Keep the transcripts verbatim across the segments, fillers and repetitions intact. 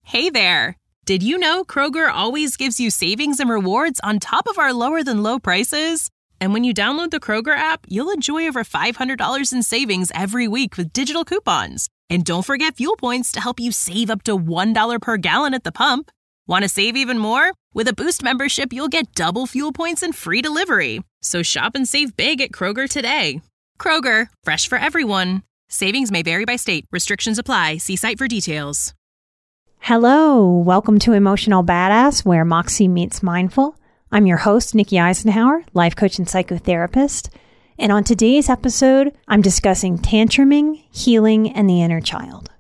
Hey there! Did you know Kroger always gives you savings and rewards on top of our lower-than-low prices? And when you download the Kroger app, you'll enjoy over five hundred dollars in savings every week with digital coupons. And don't forget fuel points to help you save up to one dollar per gallon at the pump. Want to save even more? With a Boost membership, you'll get double fuel points and free delivery. So shop and save big at Kroger today. Kroger, fresh for everyone. Savings may vary by state. Restrictions apply. See site for details. Hello, welcome to Emotional Badass, where Moxie meets Mindful. I'm your host, Nikki Eisenhower, life coach and psychotherapist. And on today's episode, I'm discussing tantruming, healing, and the inner child.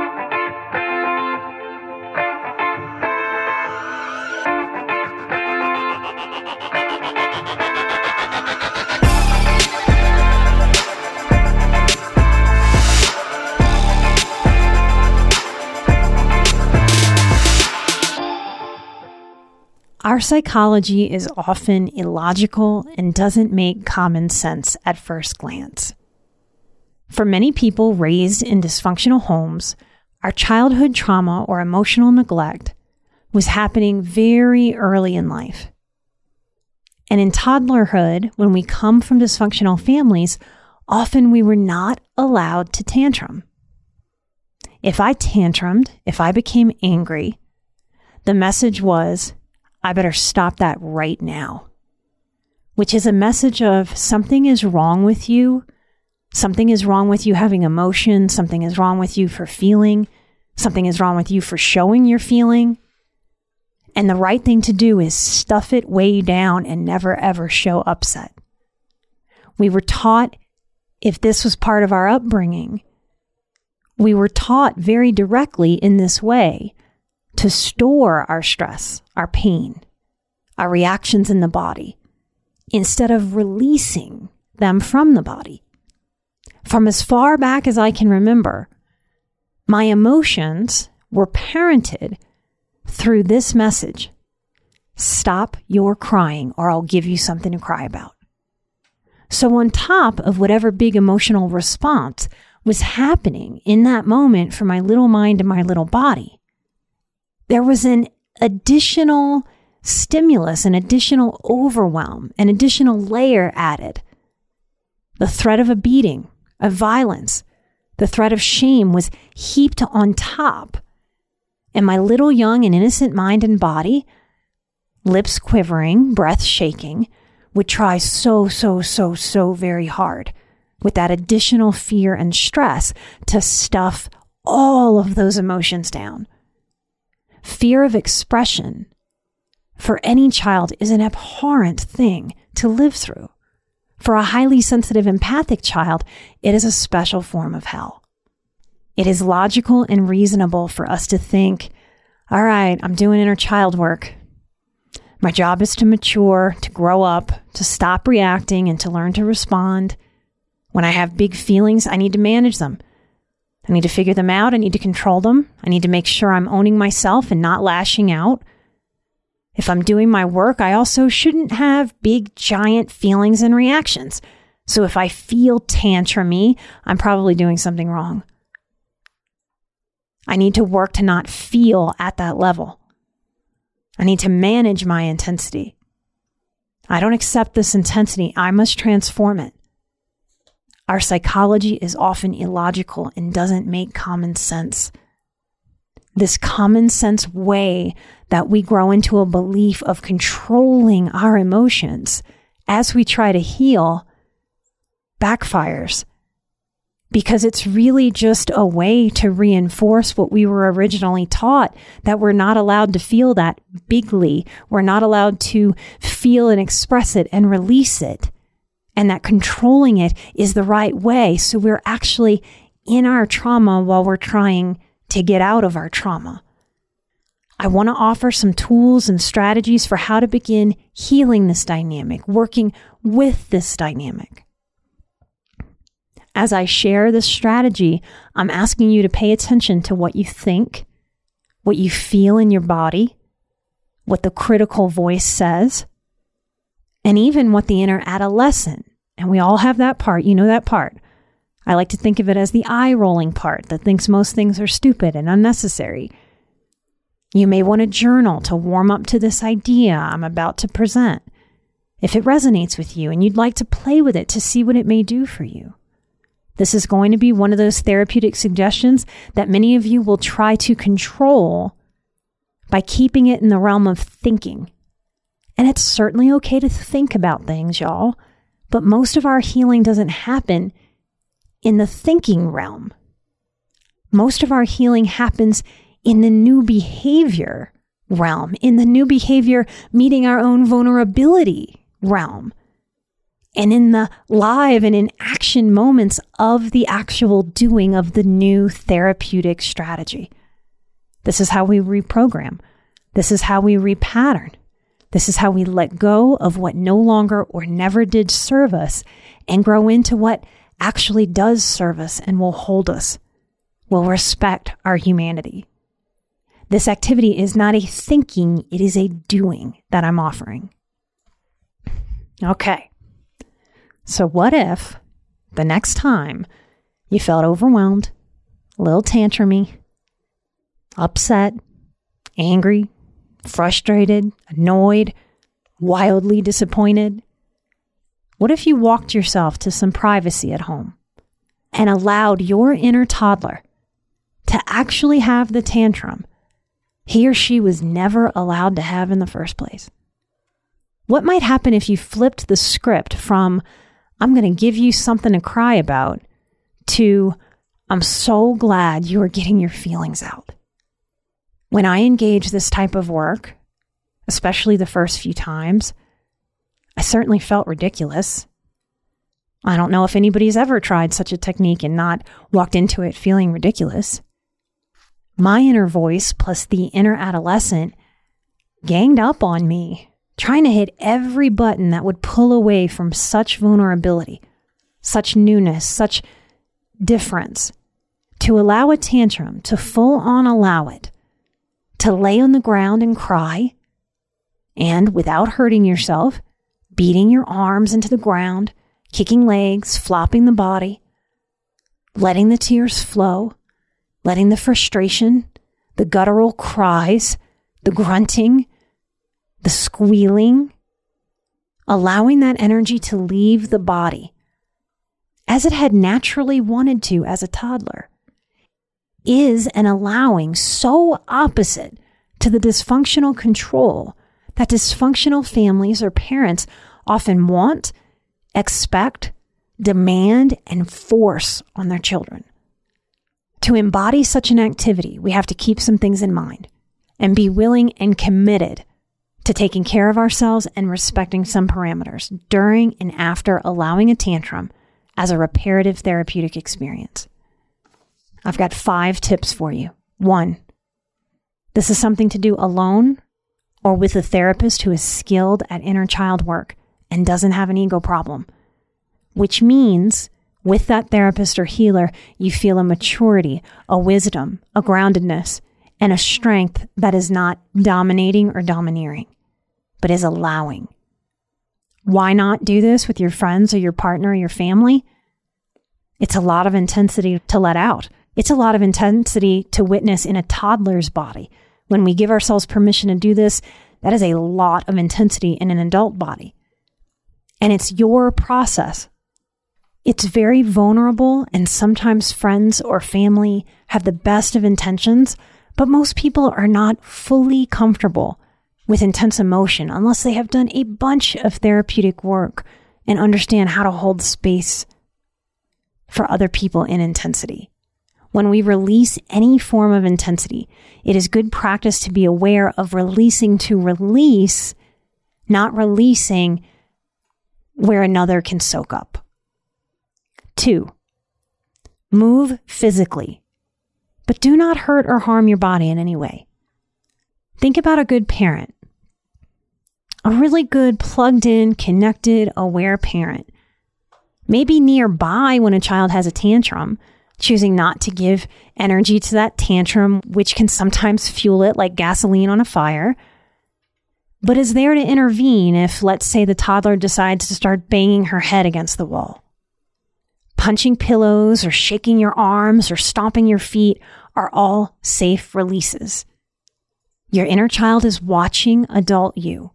Our psychology is often illogical and doesn't make common sense at first glance. For many people raised in dysfunctional homes, our childhood trauma or emotional neglect was happening very early in life. And in toddlerhood, when we come from dysfunctional families, often we were not allowed to tantrum. If I tantrumed, if I became angry, the message was, I better stop that right now, which is a message of something is wrong with you. Something is wrong with you having emotion. Something is wrong with you for feeling. Something is wrong with you for showing your feeling. And the right thing to do is stuff it way down and never ever show upset. We were taught, if this was part of our upbringing, we were taught very directly in this way to store our stress, our pain, our reactions in the body, instead of releasing them from the body. From as far back as I can remember, my emotions were parented through this message: stop your crying or I'll give you something to cry about. So on top of whatever big emotional response was happening in that moment for my little mind and my little body, there was an additional stimulus, an additional overwhelm, an additional layer added. The threat of a beating, of violence, the threat of shame was heaped on top. And my little young and innocent mind and body, lips quivering, breath shaking, would try so, so, so, so very hard with that additional fear and stress to stuff all of those emotions down. Fear of expression for any child is an abhorrent thing to live through. For a highly sensitive, empathic child, it is a special form of hell. It is logical and reasonable for us to think, all right, I'm doing inner child work. My job is to mature, to grow up, to stop reacting, and to learn to respond. When I have big feelings, I need to manage them. I need to figure them out. I need to control them. I need to make sure I'm owning myself and not lashing out. If I'm doing my work, I also shouldn't have big, giant feelings and reactions. So if I feel tantrumy, I'm probably doing something wrong. I need to work to not feel at that level. I need to manage my intensity. I don't accept this intensity. I must transform it. Our psychology is often illogical and doesn't make common sense. This common sense way that we grow into a belief of controlling our emotions as we try to heal backfires, because it's really just a way to reinforce what we were originally taught, that we're not allowed to feel that bigly. We're not allowed to feel and express it and release it. And that controlling it is the right way. So we're actually in our trauma while we're trying to get out of our trauma. I want to offer some tools and strategies for how to begin healing this dynamic, working with this dynamic. As I share this strategy, I'm asking you to pay attention to what you think, what you feel in your body, what the critical voice says, and even what the inner adolescent, and we all have that part, you know that part. I like to think of it as the eye-rolling part that thinks most things are stupid and unnecessary. You may want to journal to warm up to this idea I'm about to present, if it resonates with you and you'd like to play with it to see what it may do for you. This is going to be one of those therapeutic suggestions that many of you will try to control by keeping it in the realm of thinking. And it's certainly okay to think about things, y'all, but most of our healing doesn't happen in the thinking realm. Most of our healing happens in the new behavior realm, in the new behavior meeting our own vulnerability realm, and in the live and in action moments of the actual doing of the new therapeutic strategy. This is how we reprogram. This is how we repattern. This is how we let go of what no longer or never did serve us and grow into what actually does serve us and will hold us, will respect our humanity. This activity is not a thinking, it is a doing that I'm offering. Okay. So what if the next time you felt overwhelmed, a little tantrumy, upset, angry, frustrated, annoyed, wildly disappointed? What if you walked yourself to some privacy at home and allowed your inner toddler to actually have the tantrum he or she was never allowed to have in the first place? What might happen if you flipped the script from, I'm going to give you something to cry about, to, I'm so glad you are getting your feelings out? When I engage this type of work, especially the first few times, I certainly felt ridiculous. I don't know if anybody's ever tried such a technique and not walked into it feeling ridiculous. My inner voice plus the inner adolescent ganged up on me, trying to hit every button that would pull away from such vulnerability, such newness, such difference, to allow a tantrum, to full on allow it, to lay on the ground and cry, and without hurting yourself, beating your arms into the ground, kicking legs, flopping the body, letting the tears flow, letting the frustration, the guttural cries, the grunting, the squealing, allowing that energy to leave the body as it had naturally wanted to as a toddler, is an allowing so opposite to the dysfunctional control that dysfunctional families or parents often want, expect, demand, and force on their children. To embody such an activity, we have to keep some things in mind and be willing and committed to taking care of ourselves and respecting some parameters during and after allowing a tantrum as a reparative therapeutic experience. I've got five tips for you. One, this is something to do alone or with a therapist who is skilled at inner child work and doesn't have an ego problem, which means with that therapist or healer, you feel a maturity, a wisdom, a groundedness, and a strength that is not dominating or domineering, but is allowing. Why not do this with your friends or your partner or your family? It's a lot of intensity to let out. It's a lot of intensity to witness in a toddler's body. When we give ourselves permission to do this, that is a lot of intensity in an adult body. And it's your process. It's very vulnerable, and sometimes friends or family have the best of intentions, but most people are not fully comfortable with intense emotion unless they have done a bunch of therapeutic work and understand how to hold space for other people in intensity. When we release any form of intensity, it is good practice to be aware of releasing to release, not releasing where another can soak up. Two, move physically, but do not hurt or harm your body in any way. Think about a good parent, a really good, plugged in, connected, aware parent. Maybe nearby when a child has a tantrum, choosing not to give energy to that tantrum, which can sometimes fuel it like gasoline on a fire, but is there to intervene if, let's say, the toddler decides to start banging her head against the wall. Punching pillows or shaking your arms or stomping your feet are all safe releases. Your inner child is watching adult you.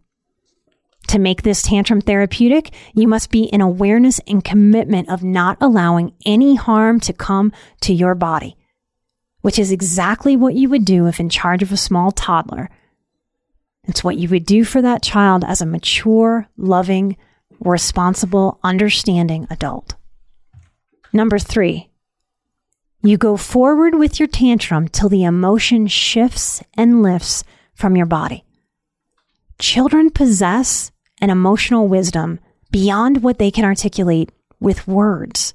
To make this tantrum therapeutic, you must be in awareness and commitment of not allowing any harm to come to your body, which is exactly what you would do if in charge of a small toddler. It's what you would do for that child as a mature, loving, responsible, understanding adult. Number three, you go forward with your tantrum till the emotion shifts and lifts from your body. Children possess an emotional wisdom beyond what they can articulate with words.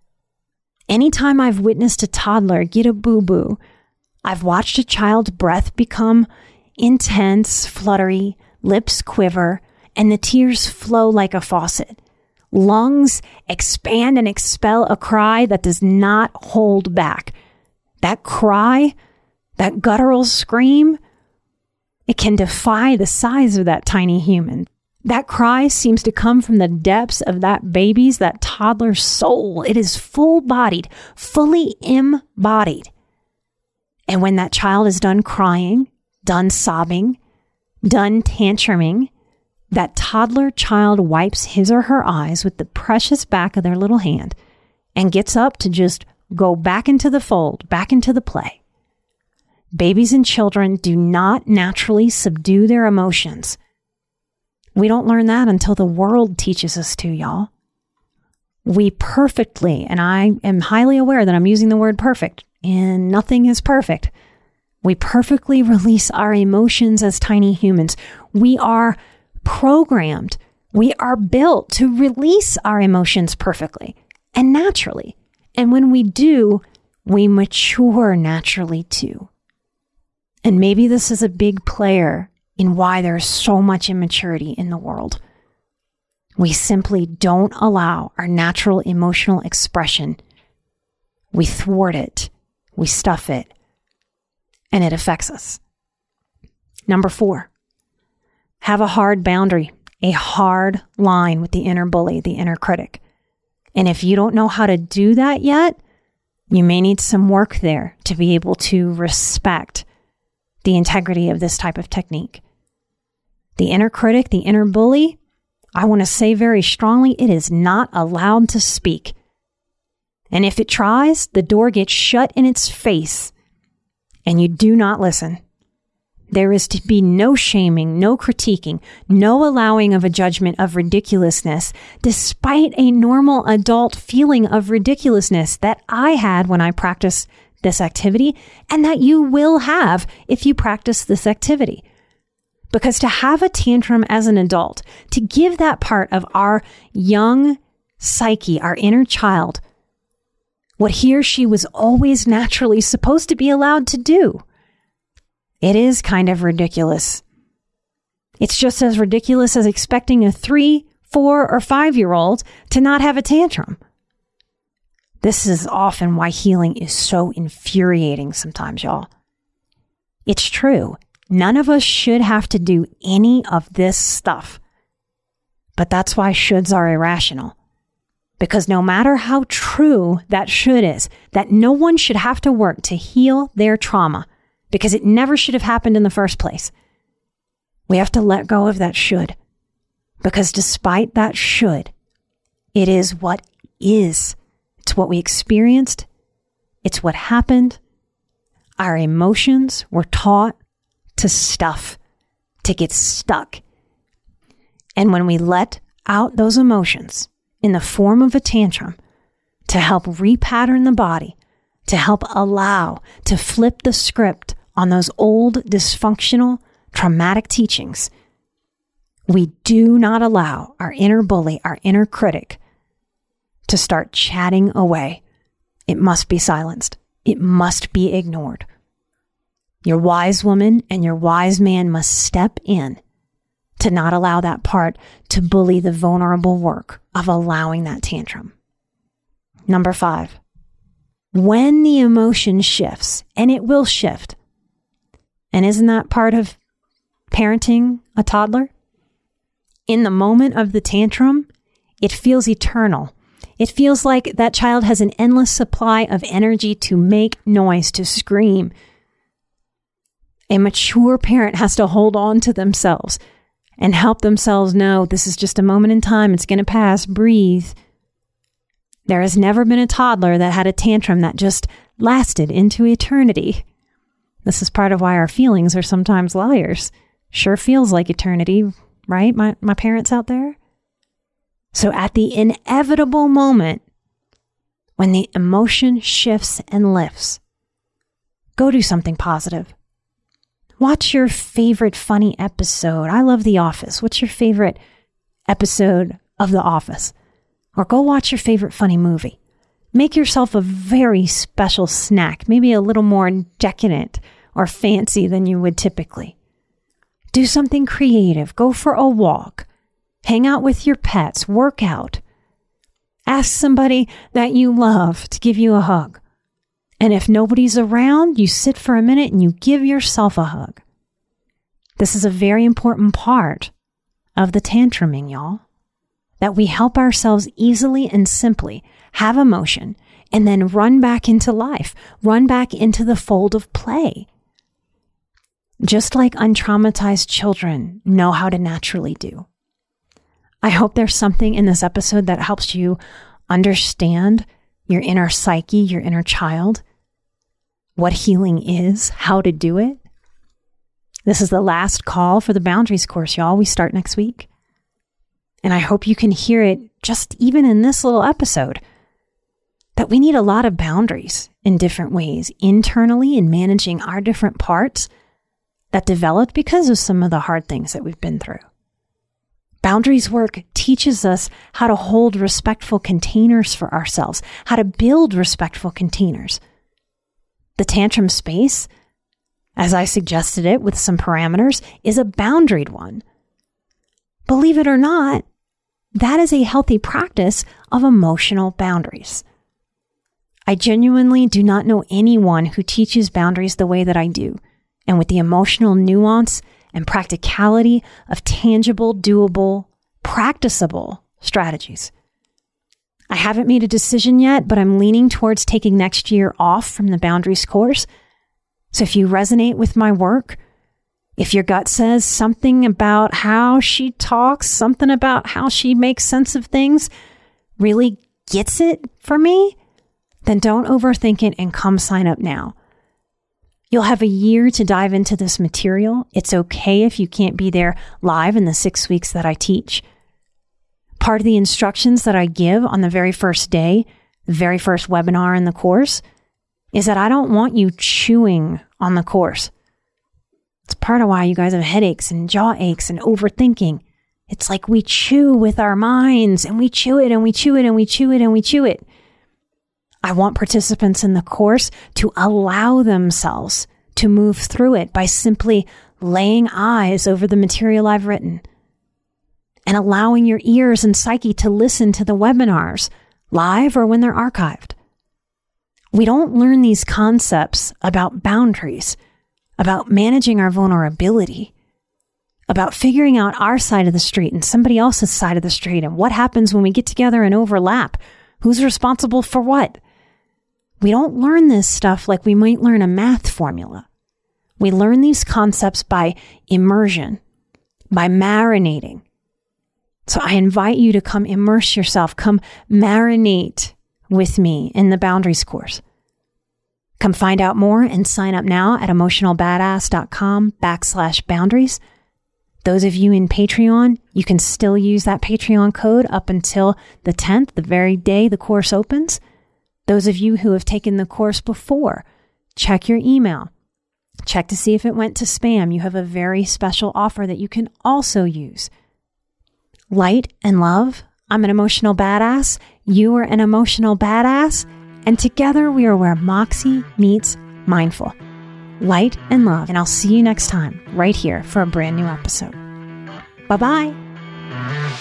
Anytime I've witnessed a toddler get a boo-boo, I've watched a child's breath become intense, fluttery, lips quiver, and the tears flow like a faucet. Lungs expand and expel a cry that does not hold back. That cry, that guttural scream, it can defy the size of that tiny human. That cry seems to come from the depths of that baby's, that toddler's soul. It is full-bodied, fully embodied. And when that child is done crying, done sobbing, done tantruming, that toddler child wipes his or her eyes with the precious back of their little hand and gets up to just go back into the fold, back into the play. Babies and children do not naturally subdue their emotions. We don't learn that until the world teaches us to, y'all. We perfectly, and I am highly aware that I'm using the word perfect, and nothing is perfect. We perfectly release our emotions as tiny humans. We are programmed. We are built to release our emotions perfectly and naturally. And when we do, we mature naturally too. And maybe this is a big player in why there's so much immaturity in the world. We simply don't allow our natural emotional expression. We thwart it. We stuff it. And it affects us. Number four, have a hard boundary, a hard line with the inner bully, the inner critic. And if you don't know how to do that yet, you may need some work there to be able to respect the integrity of this type of technique. The inner critic, the inner bully, I want to say very strongly, it is not allowed to speak. And if it tries, the door gets shut in its face and you do not listen. There is to be no shaming, no critiquing, no allowing of a judgment of ridiculousness, despite a normal adult feeling of ridiculousness that I had when I practiced this activity and that you will have if you practice this activity. Because to have a tantrum as an adult, to give that part of our young psyche, our inner child, what he or she was always naturally supposed to be allowed to do, it is kind of ridiculous. It's just as ridiculous as expecting a three, four, or five-year-old to not have a tantrum. This is often why healing is so infuriating sometimes, y'all. It's true. None of us should have to do any of this stuff. But that's why shoulds are irrational. Because no matter how true that should is, that no one should have to work to heal their trauma, because it never should have happened in the first place. We have to let go of that should. Because despite that should, it is what is. It's what we experienced. It's what happened. Our emotions were taught to stuff, to get stuck. And when we let out those emotions in the form of a tantrum to help repattern the body, to help allow, to flip the script on those old dysfunctional, traumatic teachings, we do not allow our inner bully, our inner critic, to start chatting away. It must be silenced. It must be ignored. Your wise woman and your wise man must step in to not allow that part to bully the vulnerable work of allowing that tantrum. Number five, when the emotion shifts, and it will shift, and isn't that part of parenting a toddler? In the moment of the tantrum, it feels eternal. It feels like that child has an endless supply of energy to make noise, to scream. A mature parent has to hold on to themselves and help themselves know this is just a moment in time. It's going to pass. Breathe. There has never been a toddler that had a tantrum that just lasted into eternity. This is part of why our feelings are sometimes liars. Sure feels like eternity, right? My, my parents out there. So at the inevitable moment, when the emotion shifts and lifts, go do something positive. Watch your favorite funny episode. I love The Office. What's your favorite episode of The Office? Or go watch your favorite funny movie. Make yourself a very special snack, maybe a little more decadent or fancy than you would typically. Do something creative. Go for a walk. Hang out with your pets. Work out. Ask somebody that you love to give you a hug. And if nobody's around, you sit for a minute and you give yourself a hug. This is a very important part of the tantruming, y'all. That we help ourselves easily and simply have emotion and then run back into life, run back into the fold of play. Just like untraumatized children know how to naturally do. I hope there's something in this episode that helps you understand your inner psyche, your inner child, what healing is, how to do it. This is the last call for the Boundaries course, y'all. We start next week. And I hope you can hear it just even in this little episode, that we need a lot of boundaries in different ways, internally in managing our different parts that developed because of some of the hard things that we've been through. Boundaries work teaches us how to hold respectful containers for ourselves, how to build respectful containers. The tantrum space, as I suggested it with some parameters, is a boundaried one. Believe it or not, that is a healthy practice of emotional boundaries. I genuinely do not know anyone who teaches boundaries the way that I do, and with the emotional nuance and practicality of tangible, doable, practicable strategies. I haven't made a decision yet, but I'm leaning towards taking next year off from the Boundaries course. So if you resonate with my work, if your gut says something about how she talks, something about how she makes sense of things, really gets it for me, then don't overthink it and come sign up now. You'll have a year to dive into this material. It's okay if you can't be there live in the six weeks that I teach. Part of the instructions that I give on the very first day, the very first webinar in the course, is that I don't want you chewing on the course. It's part of why you guys have headaches and jaw aches and overthinking. It's like we chew with our minds and we chew it and we chew it and we chew it and we chew it. I want participants in the course to allow themselves to move through it by simply laying eyes over the material I've written and allowing your ears and psyche to listen to the webinars live or when they're archived. We don't learn these concepts about boundaries, about managing our vulnerability, about figuring out our side of the street and somebody else's side of the street and what happens when we get together and overlap. Who's responsible for what? We don't learn this stuff like we might learn a math formula. We learn these concepts by immersion, by marinating. So I invite you to come immerse yourself, come marinate with me in the Boundaries course. Come find out more and sign up now at emotionalbadass.com backslash boundaries. Those of you in Patreon, you can still use that Patreon code up until the tenth, the very day the course opens. Those of you who have taken the course before, check your email. Check to see if it went to spam. You have a very special offer that you can also use. Light and love. I'm an emotional badass. You are an emotional badass. And together we are where Moxie meets mindful. Light and love. And I'll see you next time right here for a brand new episode. Bye-bye.